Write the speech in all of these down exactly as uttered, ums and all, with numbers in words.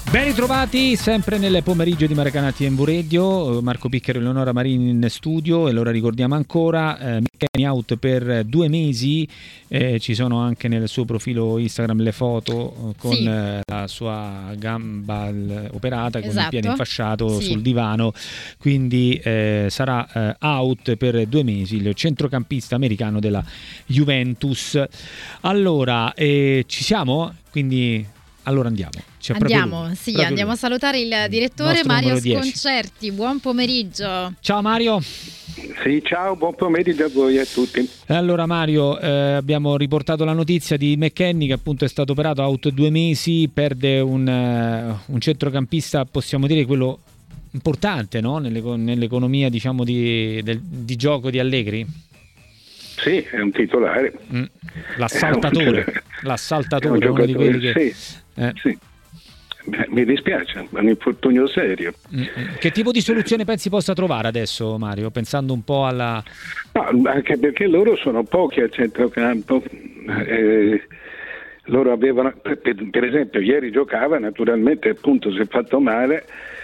Ben ritrovati sempre nel pomeriggio di Maracanã T V Radio, Marco Picchero e Eleonora Marini in studio, e allora ricordiamo ancora eh, McKennie out per due mesi, eh, ci sono anche nel suo profilo Instagram le foto con sì. eh, la sua gamba l- operata, con esatto. il piede infasciato sì. sul divano, quindi eh, sarà eh, out per due mesi il centrocampista americano della Juventus. Allora, eh, ci siamo? Quindi... Allora andiamo. C'è andiamo, lui, sì, andiamo lui. a salutare il direttore il Mario Sconcerti. Buon pomeriggio. Ciao Mario. Sì, ciao, buon pomeriggio a voi e a tutti. Allora Mario, eh, abbiamo riportato la notizia di McKennie che appunto è stato operato, out due mesi, perde un, uh, un centrocampista, possiamo dire quello importante, no? Nelle, nell'economia, diciamo, di, del, di gioco di Allegri. Sì, è un titolare. Mm. L'assaltatore, un... l'assaltatore, uno di quelli che... Sì, eh. sì. Beh, mi dispiace, è un infortunio serio. Mm. Che tipo di soluzione pensi possa trovare adesso, Mario, pensando un po' alla... No, anche perché loro sono pochi al centrocampo. Eh, loro avevano, per, per esempio, ieri giocava, naturalmente appunto si è fatto male.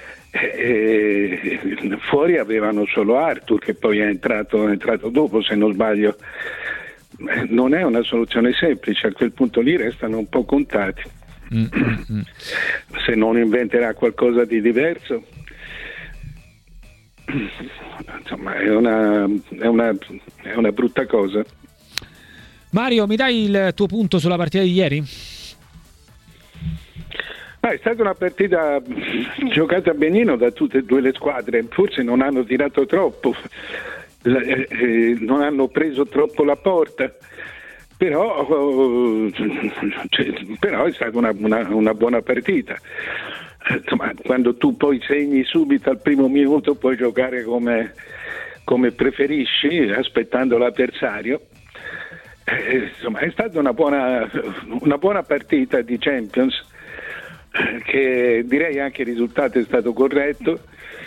E fuori avevano solo Arthur, che poi è entrato, è entrato dopo, se non sbaglio. Non è una soluzione semplice, a quel punto lì restano un po' contati. Mm-hmm. Se non inventerà qualcosa di diverso, insomma, è una, è una, è una brutta cosa. Mario, mi dai il tuo punto sulla partita di ieri? Ah, è stata una partita giocata benino da tutte e due le squadre, forse non hanno tirato troppo, eh, eh, non hanno preso troppo la porta, però, oh, cioè, però è stata una, una, una buona partita. Insomma, quando tu poi segni subito al primo minuto puoi giocare come, come preferisci, aspettando l'avversario. Eh, insomma, è stata una buona, una buona partita di Champions, che direi anche il risultato è stato corretto.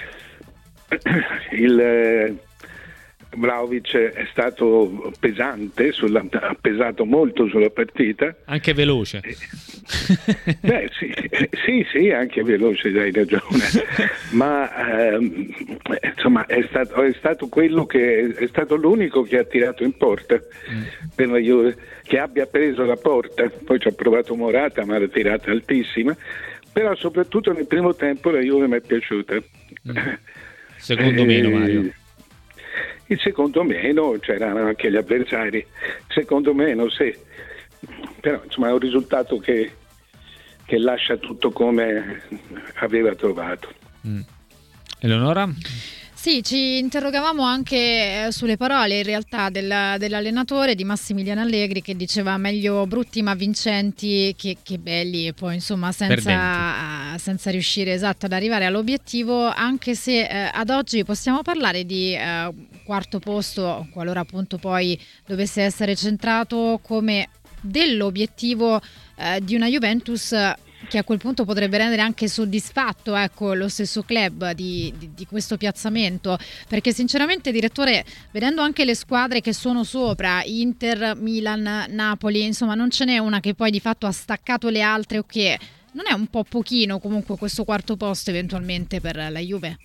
Il eh, Vlahovic è stato pesante, sulla, ha pesato molto sulla partita, anche veloce. Beh, sì, sì, sì, anche veloce, hai ragione, ma ehm, insomma è stato, è stato quello che è stato l'unico che ha tirato in porta mm. per la Juve, che abbia preso la porta. Poi ci ha provato Morata, ma l'ha tirata altissima, però soprattutto nel primo tempo la Juve mi è piaciuta. Mm. Secondo eh, meno, Mario. Il secondo meno, c'erano anche gli avversari, secondo meno sì, però insomma è un risultato che, che lascia tutto come aveva trovato. Mm. Eleonora? Sì, ci interrogavamo anche eh, sulle parole in realtà del, dell'allenatore di Massimiliano Allegri, che diceva meglio brutti ma vincenti che, che belli, e poi insomma senza, senza riuscire esatto ad arrivare all'obiettivo, anche se eh, ad oggi possiamo parlare di eh, quarto posto, qualora appunto poi dovesse essere centrato, come dell'obiettivo eh, di una Juventus che a quel punto potrebbe rendere anche soddisfatto, ecco, lo stesso club di, di, di questo piazzamento, perché sinceramente, direttore, vedendo anche le squadre che sono sopra, Inter, Milan, Napoli, insomma non ce n'è una che poi di fatto ha staccato le altre, o che non è un po' pochino comunque questo quarto posto eventualmente per la Juve?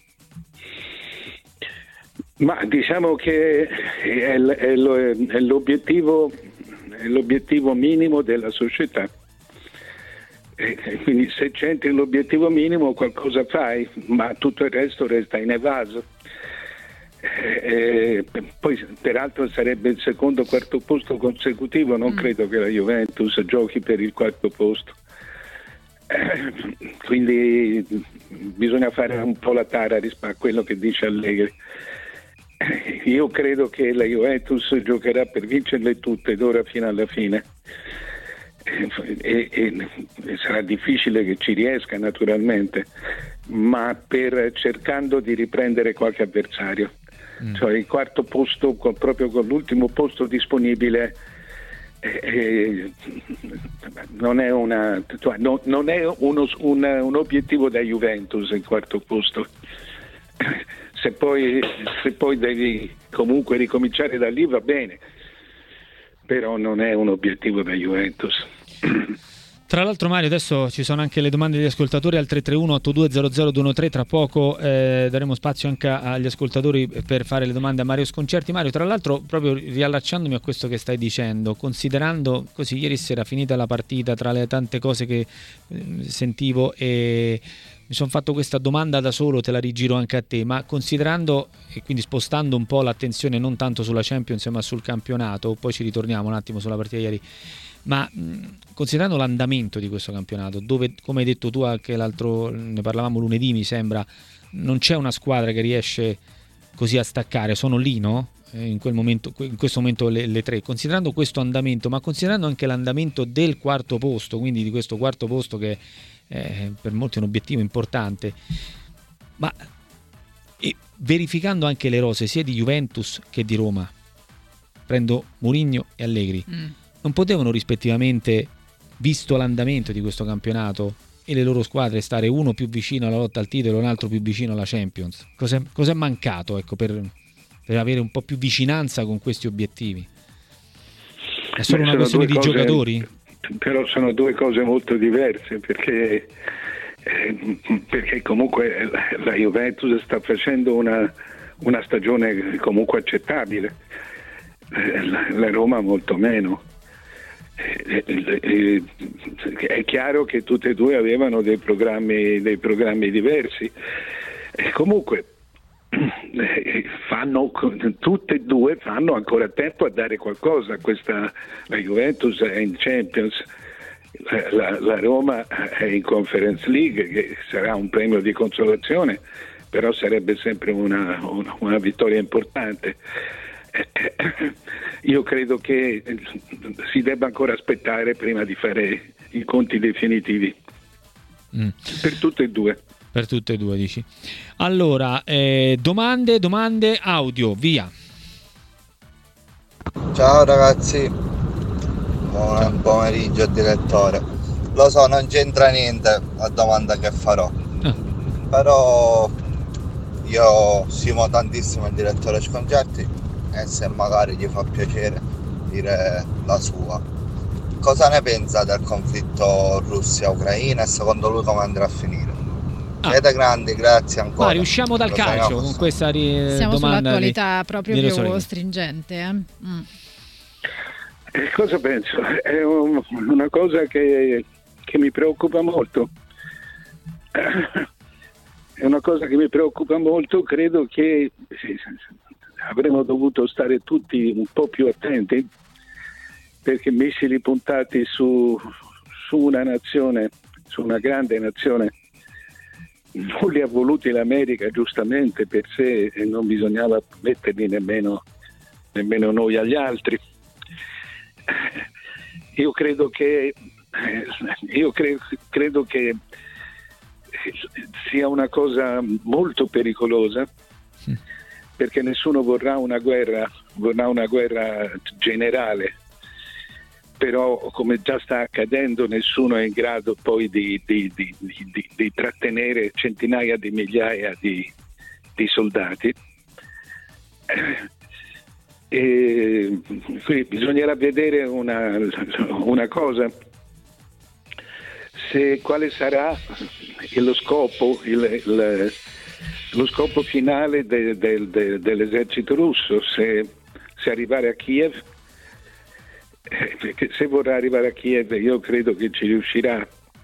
Ma diciamo che è, l- è, lo- è l'obiettivo è l'obiettivo minimo della società. E quindi se c'entri l'obiettivo minimo qualcosa fai, ma tutto il resto resta inevaso. E poi peraltro sarebbe il secondo o quarto posto consecutivo, non mm. credo che la Juventus giochi per il quarto posto. Quindi bisogna fare un po' la tara rispetto a quello che dice Allegri. Io credo che la Juventus giocherà per vincerle tutte d'ora fino alla fine. E, e, e sarà difficile che ci riesca, naturalmente, ma per cercando di riprendere qualche avversario. Mm. Cioè il quarto posto, con, proprio con l'ultimo posto disponibile, eh, eh, non è una cioè, no, non è uno, un, un obiettivo da Juventus il quarto posto. Se poi, se poi devi comunque ricominciare da lì va bene, però non è un obiettivo da Juventus. Tra l'altro Mario, adesso ci sono anche le domande degli ascoltatori al tre tre uno otto due zero zero due uno tre, tra poco eh, daremo spazio anche agli ascoltatori per fare le domande a Mario Sconcerti. Mario, tra l'altro, proprio riallacciandomi a questo che stai dicendo, considerando così, ieri sera finita la partita, tra le tante cose che eh, sentivo, e mi sono fatto questa domanda da solo, te la rigiro anche a te, ma considerando, e quindi spostando un po' l'attenzione non tanto sulla Champions ma sul campionato, poi ci ritorniamo un attimo sulla partita ieri, ma mh, considerando l'andamento di questo campionato, dove, come hai detto tu anche l'altro, ne parlavamo lunedì mi sembra, non c'è una squadra che riesce così a staccare, sono lì, no? In quel momento, in questo momento le, le tre, considerando questo andamento, ma considerando anche l'andamento del quarto posto, quindi di questo quarto posto che è per molti un obiettivo importante, ma e verificando anche le rose sia di Juventus che di Roma, prendo Mourinho e Allegri, mm. non potevano rispettivamente, visto l'andamento di questo campionato e le loro squadre, stare uno più vicino alla lotta al titolo e un altro più vicino alla Champions? Cos'è, cos'è mancato, ecco, per, per avere un po' più vicinanza con questi obiettivi? È solo Beh, una questione di cose, giocatori? Però sono due cose molto diverse, perché eh, perché comunque la Juventus sta facendo una, una stagione comunque accettabile, eh, la, la Roma molto meno. È chiaro che tutte e due avevano dei programmi, dei programmi diversi, e comunque fanno, tutte e due fanno ancora tempo a dare qualcosa a questa. La Juventus è in Champions, la, la Roma è in Conference League, che sarà un premio di consolazione, però sarebbe sempre una, una, una vittoria importante. Io credo che si debba ancora aspettare prima di fare i conti definitivi mm. per tutte e due. Per tutte e due, dici. Allora, eh, domande, domande audio, via. Ciao ragazzi, buon pomeriggio direttore. Lo so, non c'entra niente la domanda che farò, ah. però io stimo tantissimo il direttore Sconcerti, e se magari gli fa piacere dire la sua. Cosa ne pensa del conflitto Russia-Ucraina e secondo lui come andrà a finire? Ah. Siete grandi, grazie ancora. Ma usciamo dal Lo calcio con questa ri- Siamo domanda sull'attualità di, proprio di più Rosolino. stringente. Eh? Mm. Eh, cosa penso? È un, una cosa che, che mi preoccupa molto. È una cosa che mi preoccupa molto, credo che avremmo dovuto stare tutti un po' più attenti, perché missili puntati su, su una nazione, su una grande nazione, non li ha voluti l'America giustamente per sé, e non bisognava metterli nemmeno, nemmeno noi agli altri. Io credo che io cre- credo che sia una cosa molto pericolosa, perché nessuno vorrà una guerra, vorrà una guerra generale, però come già sta accadendo nessuno è in grado poi di, di, di, di, di trattenere centinaia di migliaia di, di soldati. E qui bisognerà vedere una, una cosa, se quale sarà lo scopo, il, il, lo scopo finale de, de, de, dell'esercito russo, se, se arrivare a Kiev, perché se vorrà arrivare a Kiev io credo che ci riuscirà,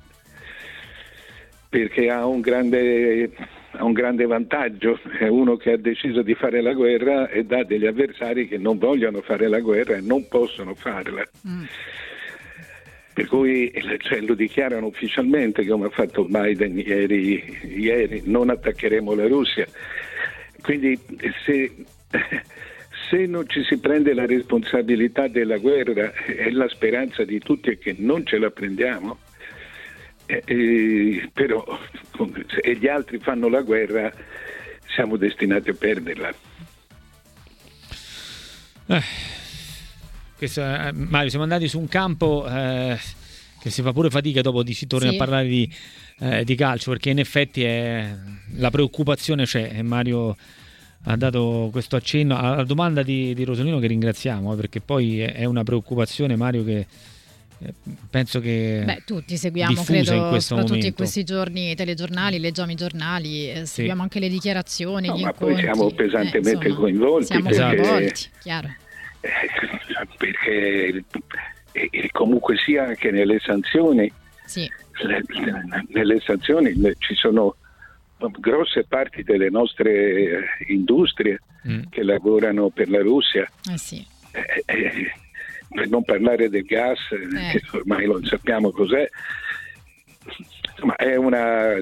perché ha un grande, ha un grande vantaggio, è uno che ha deciso di fare la guerra e dà degli avversari che non vogliono fare la guerra e non possono farla. Mm. Per cui cioè, lo dichiarano ufficialmente, come ha fatto Biden ieri, ieri, non attaccheremo la Russia. Quindi se, se non ci si prende la responsabilità della guerra, e la speranza di tutti è che non ce la prendiamo, eh, eh, però se gli altri fanno la guerra siamo destinati a perderla. Eh. Questo, eh, Mario, siamo andati su un campo eh, che si fa pure fatica dopo di si torni sì. a parlare di, eh, di calcio, perché in effetti è, la preoccupazione c'è, e Mario ha dato questo accenno alla domanda di, di Rosolino, che ringraziamo, eh, perché poi è, è una preoccupazione, Mario, che penso che Beh, tutti seguiamo, credo, in soprattutto momento. in questi giorni i telegiornali, leggiamo i giornali, eh, sì. seguiamo anche le dichiarazioni, no, gli ma incontri. Poi siamo pesantemente eh, insomma, coinvolti. Siamo perché, coinvolti, chiaro. Eh, perché eh, comunque sia anche nelle sanzioni, sì. le, nelle sanzioni le, ci sono grosse parti delle nostre industrie mm. che lavorano per la Russia. Eh sì. Eh, eh, per non parlare del gas, eh. che ormai lo sappiamo cos'è. Insomma, è una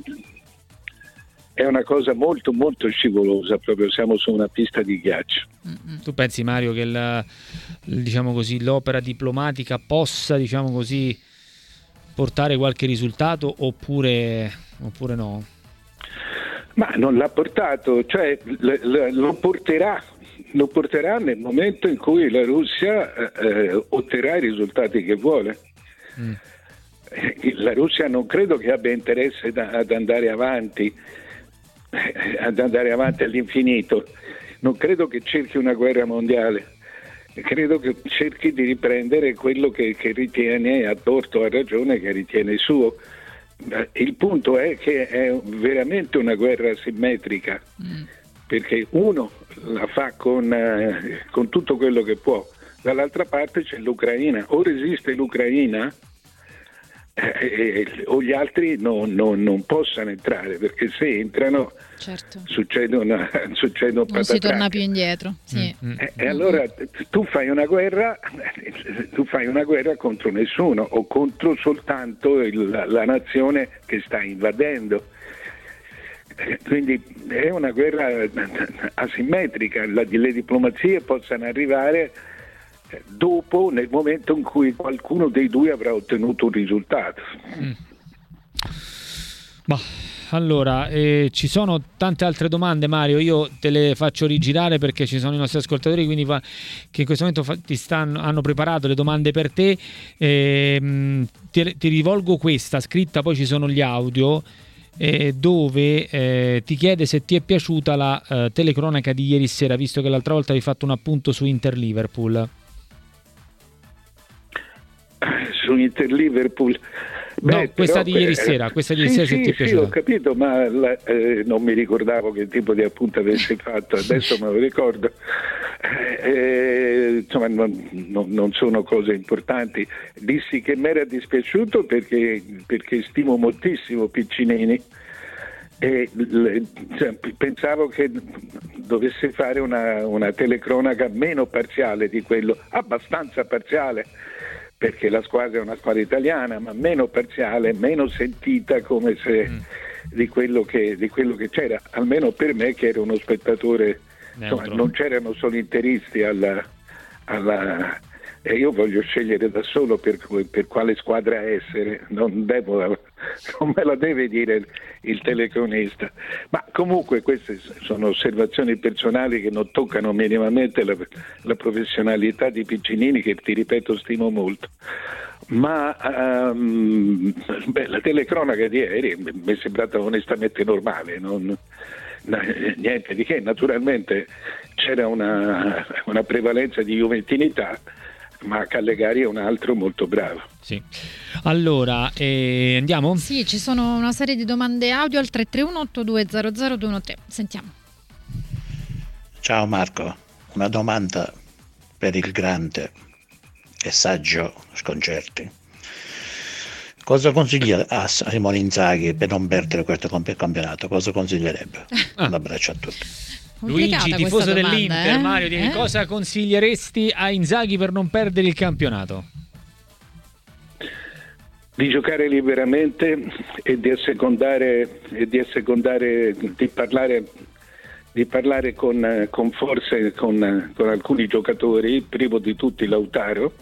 è una cosa molto molto scivolosa, proprio siamo su una pista di ghiaccio. Mm-hmm. Tu pensi, Mario, che la, diciamo così, l'opera diplomatica possa, diciamo così, portare qualche risultato oppure oppure no? Ma non l'ha portato, cioè l- l- lo porterà lo porterà nel momento in cui la Russia eh, otterrà i risultati che vuole. Mm. La Russia non credo che abbia interesse da, ad andare avanti eh, ad andare avanti all'infinito, non credo che cerchi una guerra mondiale, credo che cerchi di riprendere quello che, che ritiene, a torto o a ragione, che ritiene suo. Il punto è che è veramente una guerra asimmetrica, mm. perché uno la fa con, eh, con tutto quello che può, dall'altra parte c'è l'Ucraina, o resiste l'Ucraina eh, eh, o gli altri non, non, non possano entrare, perché se entrano certo. succedono, succedono non si torna più indietro. Sì. Mm. E, e allora tu fai una guerra tu fai una guerra contro nessuno o contro soltanto il, la, la nazione che sta invadendo. Quindi è una guerra asimmetrica, la, le diplomazie possano arrivare dopo, nel momento in cui qualcuno dei due avrà ottenuto un risultato. Mm. Ma allora, eh, ci sono tante altre domande, Mario, io te le faccio rigirare perché ci sono i nostri ascoltatori, quindi fa, che in questo momento fa, ti stanno, hanno preparato le domande per te. Eh, ti, ti rivolgo questa scritta, poi ci sono gli audio, eh, dove eh, ti chiede se ti è piaciuta la eh, telecronaca di ieri sera, visto che l'altra volta hai fatto un appunto su Inter-Liverpool. Su Inter-Liverpool? Beh, no, questa però, di ieri eh, sera, questa di ieri sì, sera se sì, ti è piaciuta. Sì, ho capito, ma la, eh, non mi ricordavo che tipo di appunto avessi fatto, adesso me lo ricordo. Eh, eh, insomma, non, non, non sono cose importanti. Dissi che mi era dispiaciuto perché, perché stimo moltissimo Piccinini e le, cioè, pensavo che dovesse fare una, una telecronaca meno parziale di quello, abbastanza parziale, perché la squadra è una squadra italiana, ma meno parziale, meno sentita, come se mm. di quello che di quello che c'era, almeno per me che ero uno spettatore. Insomma, non c'erano solo interisti alla, alla e io voglio scegliere da solo per, per quale squadra essere, non devo non me la deve dire il telecronista. Ma comunque queste sono osservazioni personali che non toccano minimamente la, la professionalità di Piccinini, che ti ripeto stimo molto. Ma um, beh, la telecronaca di ieri mi è sembrata onestamente normale, non, niente di che. Naturalmente c'era una, una prevalenza di juventinità, ma Callegari è un altro molto bravo. Sì. Allora, eh, andiamo? Sì, ci sono una serie di domande audio al tre tre uno otto due zero zero due uno tre. Sentiamo. Ciao Marco, una domanda per il grande e saggio Sconcerti. Cosa consiglia a Simone Inzaghi per non perdere questo campionato? Cosa consiglierebbe? Ah. Un abbraccio a tutti. Luigi, tifoso domanda, dell'Inter, eh? Mario, dimmi, eh? cosa consiglieresti a Inzaghi per non perdere il campionato? Di giocare liberamente e di assecondare e di assecondare di parlare di parlare con, con forze con, con alcuni giocatori, primo di tutti Lautaro,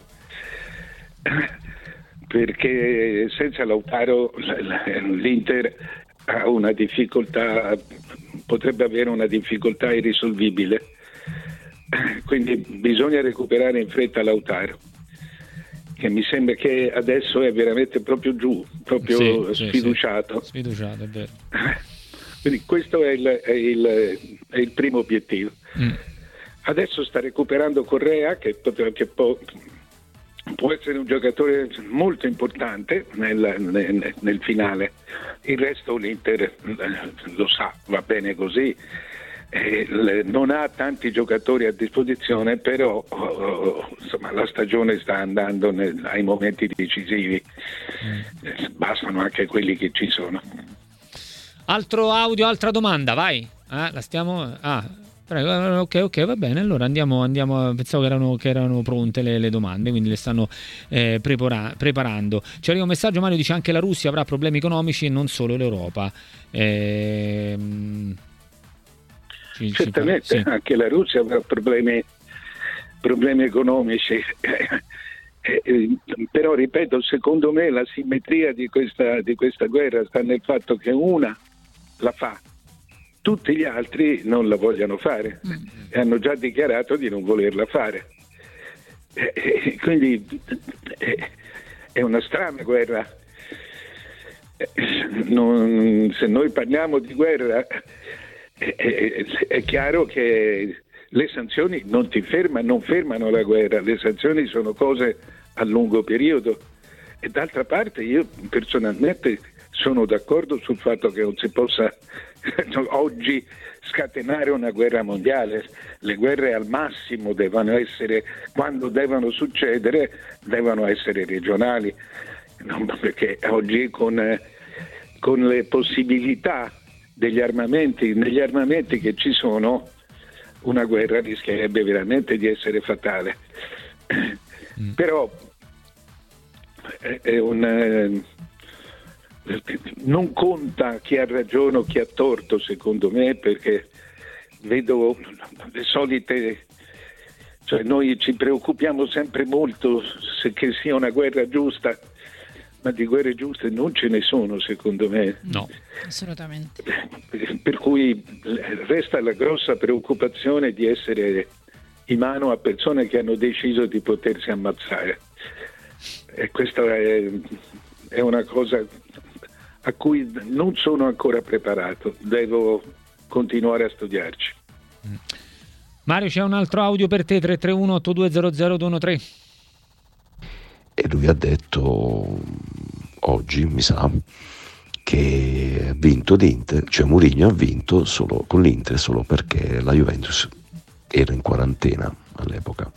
perché senza Lautaro l'Inter ha una difficoltà, potrebbe avere una difficoltà irrisolvibile, quindi bisogna recuperare in fretta Lautaro, che mi sembra che adesso è veramente proprio giù, proprio sì, sfiduciato. Sì, sì. Sfiduciato, è vero. Quindi questo è il, è il, è il primo obiettivo. Mm. Adesso sta recuperando Correa, che, che può, può essere un giocatore molto importante nel, nel, nel finale, il resto l'Inter lo sa, va bene così, eh, non ha tanti giocatori a disposizione, però oh, insomma, la stagione sta andando nel, ai momenti decisivi, eh, bastano anche quelli che ci sono. Altro audio, altra domanda, vai. Ah, la stiamo... Ah. Prego, ok, ok, va bene. Allora andiamo, andiamo. Pensavo che erano, che erano pronte le, le domande, quindi le stanno eh, prepara- preparando. Ci arriva un messaggio, Mario dice anche la Russia avrà problemi economici e non solo l'Europa. Eh, ci, Certamente, ci fa, sì. Anche la Russia avrà problemi, problemi economici. Eh, eh, però ripeto, secondo me la simmetria di questa, di questa guerra sta nel fatto che una la fa, tutti gli altri non la vogliono fare mm. e hanno già dichiarato di non volerla fare. E, e, quindi è, è una strana guerra. Non, se noi parliamo di guerra è, è, è chiaro che le sanzioni non ti fermano, non fermano la guerra, le sanzioni sono cose a lungo periodo. E d'altra parte io personalmente sono d'accordo sul fatto che non si possa oggi scatenare una guerra mondiale. Le guerre al massimo devono essere, quando devono succedere, devono essere regionali, no, perché oggi con, con le possibilità degli armamenti, negli armamenti che ci sono, una guerra rischierebbe veramente di essere fatale. Mm. Però è, è un... non conta chi ha ragione o chi ha torto, secondo me, perché vedo le solite, cioè noi ci preoccupiamo sempre molto se che sia una guerra giusta, ma di guerre giuste non ce ne sono, secondo me. No, assolutamente. Per cui resta la grossa preoccupazione di essere in mano a persone che hanno deciso di potersi ammazzare, e questa è, è una cosa a cui non sono ancora preparato, devo continuare a studiarci. Mario, c'è un altro audio per te, tre tre uno otto due zero zero due uno tre. E lui ha detto oggi, mi sa, che ha vinto l'Inter, cioè Mourinho ha vinto solo con l'Inter solo perché la Juventus era in quarantena all'epoca.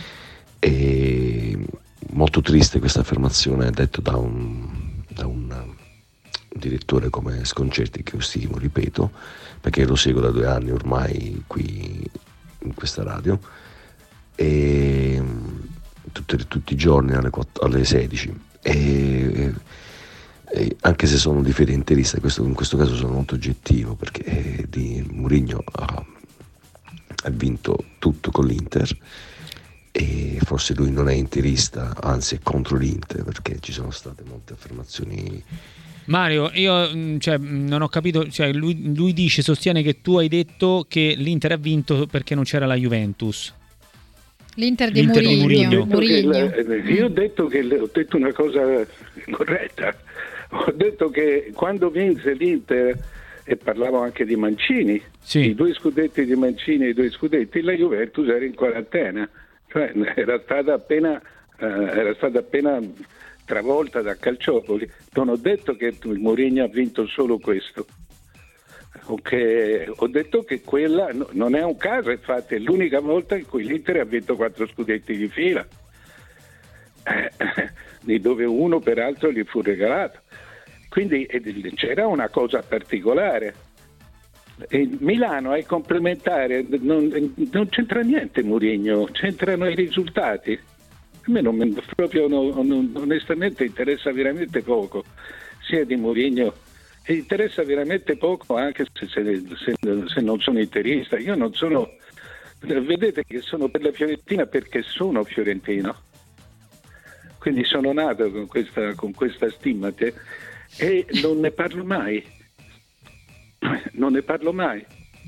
E molto triste questa affermazione detta da un, da un direttore come Sconcerti, che io stimo, ripeto, perché lo seguo da due anni ormai qui in questa radio, e tutti, tutti i giorni alle, quattro, alle sedici, e, e anche se sono di fede interista, questo, in questo caso sono molto oggettivo, perché eh, di Mourinho ha, ha vinto tutto con l'Inter, e forse lui non è interista, anzi è contro l'Inter, perché ci sono state molte affermazioni. Mario, io cioè, non ho capito, cioè, lui, lui dice, sostiene che tu hai detto che l'Inter ha vinto perché non c'era la Juventus. L'Inter di L'Inter Mourinho. Mourinho. La, io ho detto che ho detto una cosa corretta. Ho detto che quando vinse l'Inter, e parlavo anche di Mancini, sì. i due scudetti di Mancini e i due scudetti, la Juventus era in quarantena, cioè era stata appena eh, era stata appena travolta da Calciopoli. Non ho detto che il Mourinho ha vinto solo questo. Okay. Ho detto che quella no, non è un caso, infatti è l'unica volta in cui l'Inter ha vinto quattro scudetti di fila, eh, di dove uno peraltro gli fu regalato. Quindi eh, c'era una cosa particolare. E Milano è complementare, non, non c'entra niente Mourinho, c'entrano i risultati. A me non, proprio non, non, onestamente interessa veramente poco, sia di Mourinho, e interessa veramente poco anche se, se, se, se non sono interista. Io non sono, vedete che sono per la Fiorentina perché sono fiorentino, quindi sono nato con questa, con questa stima te, e non ne parlo mai, non ne parlo mai,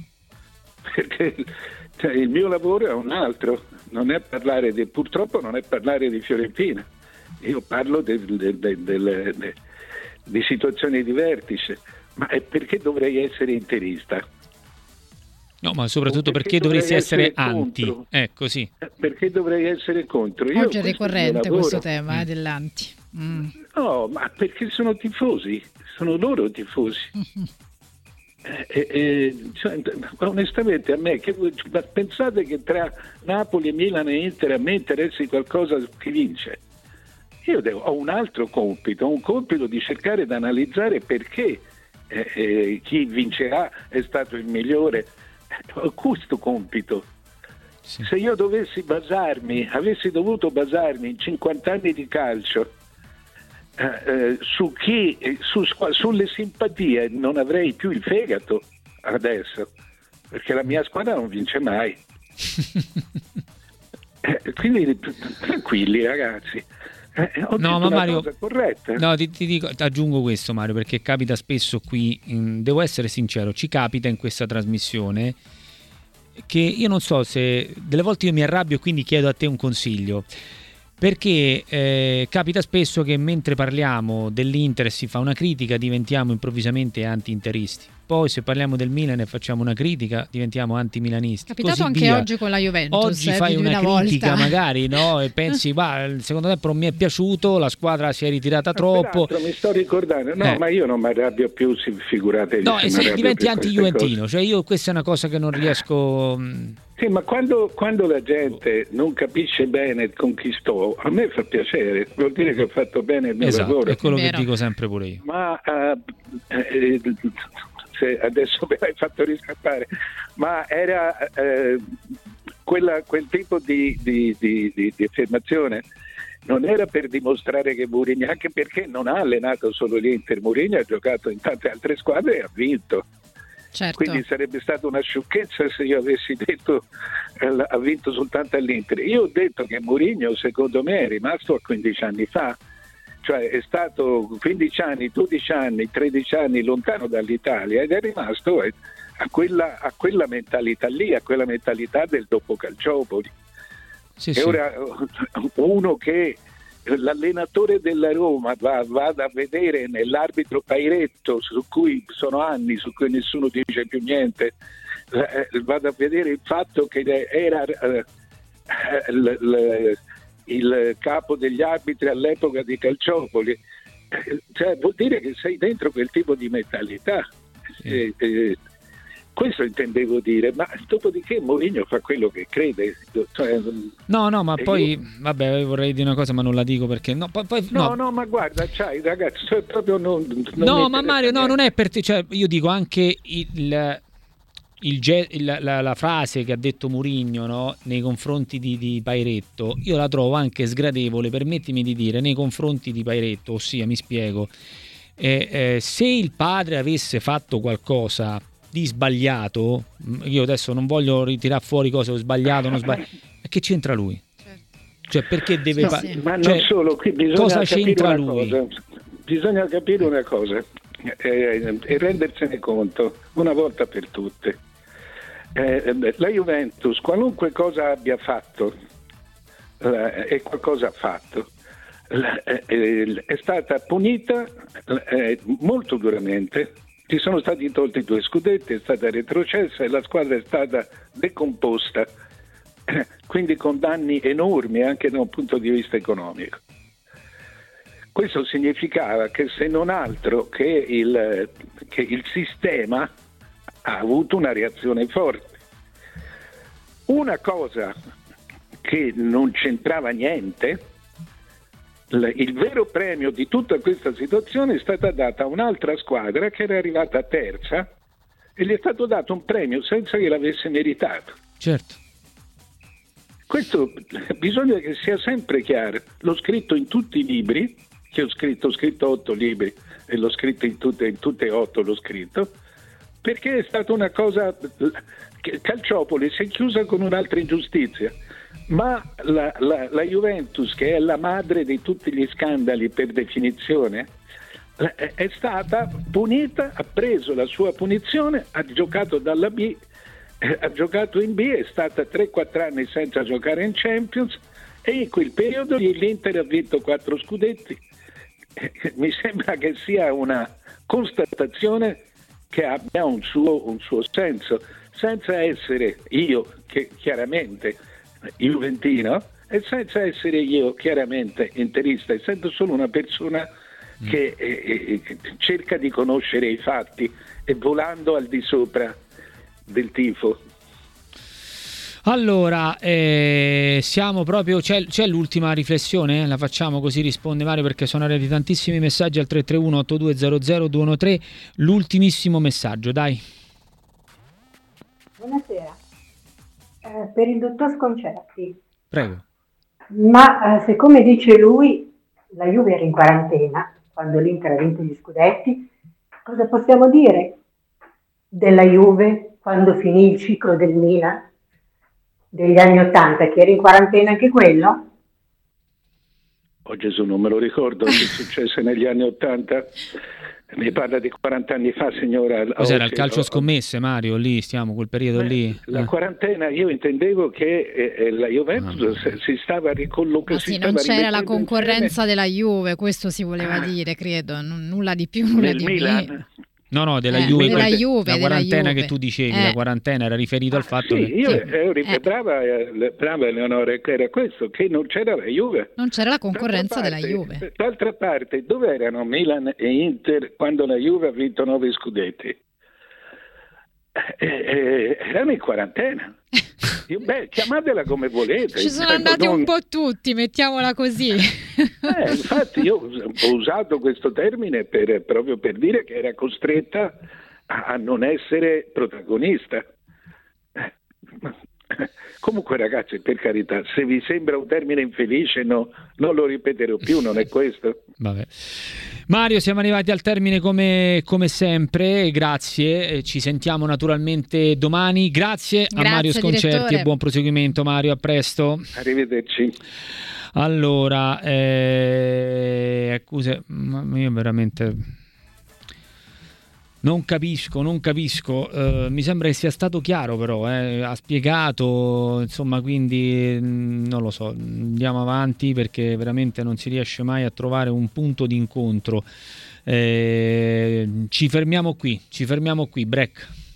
perché cioè, il mio lavoro è un altro, non è parlare di, purtroppo non è parlare di Fiorentina, io parlo de, de, de, de, de, de, di situazioni di vertice, ma è perché dovrei essere interista? No, ma soprattutto perché, perché dovresti essere, essere anti. Ecco, sì. Perché dovrei essere contro? Io Oggi è ricorrente questo tema eh, dell'anti. Mm. No, ma perché sono tifosi, sono loro tifosi. eh, eh, cioè, onestamente a me, che, pensate che tra Napoli, Milan e Inter a me interessi qualcosa che vince? Io devo, ho un altro compito, un compito di cercare di analizzare perché eh, eh, chi vincerà è stato il migliore. Ho questo compito. Sì. Se io dovessi basarmi, avessi dovuto basarmi in cinquanta anni di calcio eh, eh, su chi, su, sulle simpatie, non avrei più il fegato adesso, perché la mia squadra non vince mai. eh, quindi tranquilli ragazzi. Eh, no, ma Mario, no, ti, ti dico, ti aggiungo questo, Mario, perché capita spesso qui, mh, devo essere sincero, ci capita in questa trasmissione che io non so se delle volte io mi arrabbio e quindi chiedo a te un consiglio, perché eh, capita spesso che mentre parliamo dell'Inter si fa una critica, diventiamo improvvisamente anti-interisti. Poi se parliamo del Milan e facciamo una critica diventiamo anti-milanisti. Capitato così anche via. Oggi con la Juventus. Oggi eh, fai una, una critica volta. magari, no? E pensi, va, il secondo tempo non mi è piaciuto, la squadra si è ritirata troppo. Peraltro, mi sto ricordando, no, eh. ma io non mi arrabbio più, si figuratevi. No, e se diventi anti-juventino, cioè io questa è una cosa che non riesco... Sì, ma quando, quando la gente non capisce bene con chi sto, a me fa piacere, vuol dire che ho fatto bene il mio esatto, lavoro. È quello Vero. che dico sempre pure io. Ma uh, eh, se adesso me l'hai fatto riscattare, ma era eh, quella, quel tipo di, di, di, di, di affermazione non era per dimostrare che Mourinho, anche perché non ha allenato solo l'Inter, Mourinho ha giocato in tante altre squadre e ha vinto. Certo. Quindi sarebbe stata una sciocchezza se io avessi detto eh, ha vinto soltanto all'Inter. Io ho detto che Mourinho secondo me è rimasto a quindici anni fa, cioè è stato quindici anni, dodici anni, tredici anni lontano dall'Italia ed è rimasto a quella, a quella mentalità lì, a quella mentalità del dopo Calciopoli. Sì, e sì. Ora uno che l'allenatore della Roma va, vada a vedere nell'arbitro Pairetto, su cui sono anni, su cui nessuno dice più niente, eh, vada a vedere il fatto che era eh, l, l, il capo degli arbitri all'epoca di Calciopoli, eh, cioè vuol dire che sei dentro quel tipo di mentalità. Sì. Eh, eh, questo intendevo dire, ma dopodiché Mourinho fa quello che crede. Cioè, no, no, ma poi, io... vabbè, vorrei dire una cosa, ma non la dico perché... No, poi, poi, no, no. no, ma guarda, cioè, ragazzi, cioè, proprio non... non no, ma Mario, no, non è per te, cioè, io dico anche il, il, il, la, la frase che ha detto Mourinho, no, nei confronti di, di Pairetto, io la trovo anche sgradevole, permettimi di dire, nei confronti di Pairetto, ossia, mi spiego, eh, eh, se il padre avesse fatto qualcosa di sbagliato, io adesso non voglio ritirare fuori cosa ho sbagliato, non sbagliato, che c'entra lui? Certo. Cioè perché deve... No, pa- sì. Ma cioè, non solo, qui bisogna cosa c'entra lui? Cosa. Bisogna capire una cosa eh, e rendersene conto una volta per tutte. Eh, la Juventus, qualunque cosa abbia fatto, eh, e qualcosa ha fatto, eh, eh, è stata punita eh, molto duramente. Ci sono stati tolti due scudetti, è stata retrocessa e la squadra è stata decomposta, quindi con danni enormi anche da un punto di vista economico. Questo significava che se non altro che il, che il sistema ha avuto una reazione forte. Una cosa che non c'entrava niente, il vero premio di tutta questa situazione è stata data a un'altra squadra che era arrivata terza e gli è stato dato un premio senza che l'avesse meritato. Certo. Questo bisogna che sia sempre chiaro. L'ho scritto in tutti i libri, che ho scritto, ho scritto otto libri e l'ho scritto in tutte, in tutte e otto l'ho scritto, perché è stata una cosa... Calciopoli si è chiusa con un'altra ingiustizia. Ma la, la, la Juventus, che è la madre di tutti gli scandali per definizione, è stata punita, ha preso la sua punizione, ha giocato dalla B, ha giocato in B, è stata tre quattro anni senza giocare in Champions e in quel periodo l'Inter ha vinto quattro scudetti. Mi sembra che sia una constatazione che abbia un suo, un suo senso. senza essere io che chiaramente juventino e senza essere io chiaramente interista, essendo solo una persona mm. che eh, eh, cerca di conoscere i fatti e volando al di sopra del tifo. Allora, eh, siamo proprio, c'è, c'è l'ultima riflessione, la facciamo così risponde Mario, perché sono arrivati tantissimi messaggi al tre tre uno otto due zero zero due uno tre, l'ultimissimo messaggio, dai. Buonasera, eh, per il dottor Sconcerti. Prego. Ma eh, se come dice lui la Juve era in quarantena quando l'Inter ha vinto gli scudetti, cosa possiamo dire della Juve quando finì il ciclo del Milan degli anni Ottanta, che era in quarantena anche quello? Oh Gesù, non me lo ricordo che successe negli anni Ottanta. Mi parla di quaranta anni fa, signora. Cos'era, oh, il calcio oh, scommesse, Mario? Lì stiamo, quel periodo beh, lì. La eh. quarantena, io intendevo che eh, la Juventus ah, si stava ricollocando. Ma sì, non c'era la concorrenza insieme. Della Juve, questo si voleva dire, credo, N- nulla di più, nulla Nel di Milan. meno. No, no, della eh, Juve, della quel, Juve, la quarantena Juve. che tu dicevi, eh. la quarantena era riferito al fatto sì, che... io Sì. ero eh. brava, brava Eleonora, che era questo, che non c'era la Juve. Non c'era la concorrenza d'altra della parte, Juve. D'altra parte, dove erano Milan e Inter quando la Juve ha vinto nove scudetti? Eh, eh, erano in quarantena. Io, beh, chiamatela come volete. Ci sono andati non... un po' tutti, mettiamola così. Eh, infatti io ho usato questo termine per, proprio per dire che era costretta a, a non essere protagonista. Comunque ragazzi, per carità, se vi sembra un termine infelice no, non lo ripeterò più, non è questo. Vabbè. Mario, siamo arrivati al termine come, come sempre, grazie, ci sentiamo naturalmente domani, grazie, grazie a Mario Sconcerti direttore. E buon proseguimento Mario, a presto. Arrivederci. Allora, eh, accuse, ma io veramente... Non capisco, non capisco, uh, mi sembra che sia stato chiaro però, eh. Ha spiegato, insomma, quindi mh, non lo so, andiamo avanti perché veramente non si riesce mai a trovare un punto di incontro. Eh, ci fermiamo qui, ci fermiamo qui, break.